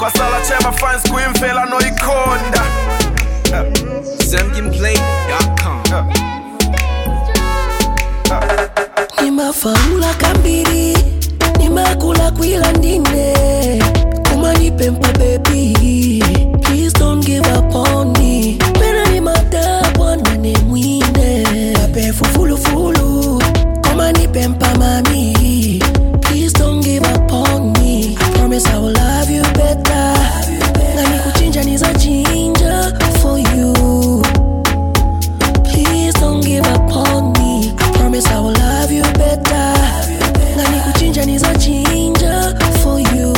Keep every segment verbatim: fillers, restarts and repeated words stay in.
Kwa sala chema fans kuimfela no ikonda Zambian Play dot com. Nimafaula kambiri, nimakula kwila ndine. Kumanipe mpa baby, please don't give up on me. Pena ni madabwa na ne mwine. Ape fufulu fulu, kumanipe mpa mami. Please don't give up on me. I promise I will love you better. Ngani kuchinja niza chinja for you. Please don't give up on me. I promise I will love you better. Ngani kuchinja niza chinja for you.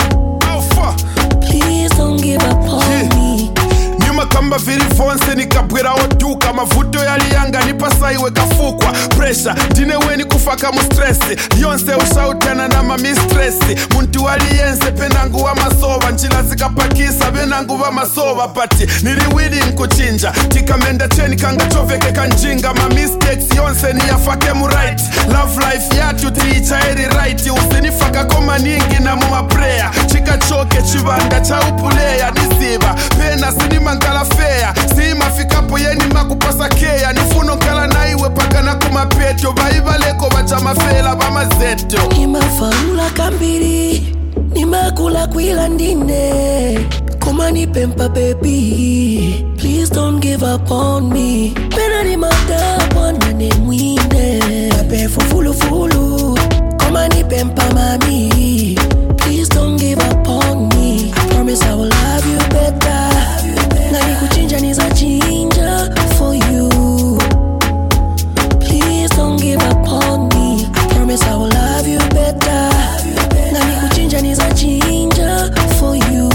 Please don't give up on yeah. me. Nyuma kamba viri fonse nikabwera oduka. Mavuto yaliyanga nipasaiwe kafukwa. Pressure, dine weni kufaka mu stressi. Yonse ushautana na mami stressi. Muntu waliyense penangu wa masova. Nchila zikapakisa benangu wa masova. Pati niliwidi nkuchinja. Tika menda cheni kanga choveke kanjinga. Ma mistakes yonse ni yafake mu right. Love life yatu tiicha eri right. Usinifaka koma ningi na muma prayer. Chika choke chibanda cha upuleya nisiba. Pena sinima nkala fea. Sima fikapo yeni makupasa kea. Nifuno nkala naiwe paka na kumapeto. Baiba leko bachama fela bama zeto. Nimafaula kambiri, nimakula kwila ndine. Kumanipe mpa baby, please don't give up on me. Pena ni madabwa na ne mwine. Ape fufulu fulu, kumanipe mpa mami. Please don't give up on me. I promise I will love you better. Ngani kuchinja niza chinja for you. Please don't give up on me. I promise I will love you better. Ngani kuchinja niza chinja for you.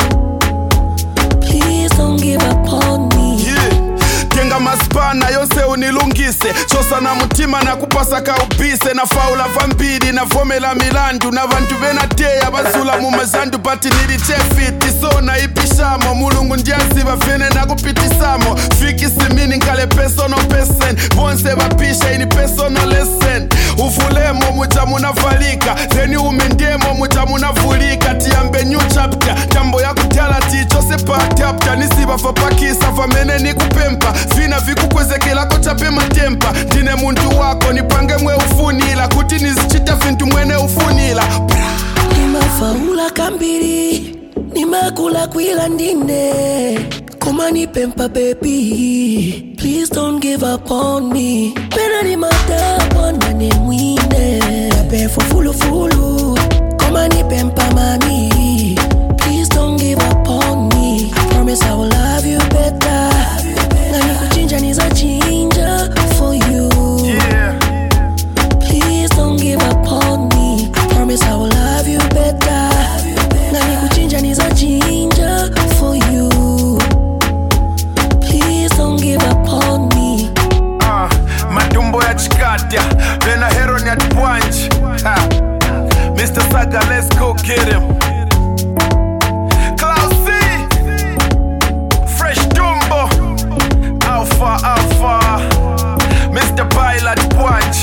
Please don't give up on me. Yeah. Tenga maspana yose unilungise. Chosa na mutima na kupasa kaubise. Na faula vampiri na vomela milandu. Na vantu venateya bazula mumazandu. Pati nilichefiti so na ipishamo. Mulungu ndiazi vafene na kupitisamo. Fiki simini nkale personal person. Bonse vapisha ini personal lesson. Ufulemo mucha munafalika. Zeni umendemo mucha munafulika. Tiambe new chapter. Jambo ya kutala ticho sepa adapter. Nisiba fapakisa famene ni kupempa. Vina viku kwezekela kocha pema tempa. Dine muntu wako nipange mwe ufunila. Kuti nizichita fintu mwene ufunila. Nimafaula kambiri, nimakula kwila ndine. Kumanipe mpa baby, please don't give up on me. Pena ni madabwa na ne mwine. Ape fufulu fulu, kumanipe mpa mami. Please don't give up on me. I promise I will love you better. Ngani kuchinja niza chinja for you. Yeah. Please don't give up on me. I promise I will love you better. Ngani kuchinja niza chinja for you. Please don't give up on me. Ah, madumbo ya chikatya. Vena heron ya tpwanji. Mister Saga, let's go get him. Klausy, Fresh Dumbo, Alpha Alpha, Mister Pilot Punch,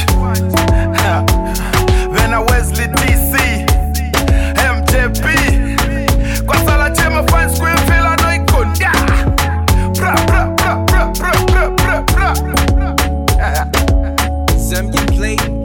Vena Wesley D C, M J P, Kwa sala chema fans kuimfela no ikonda. Bra bra bra bra bra bra bra bra. Zambian Play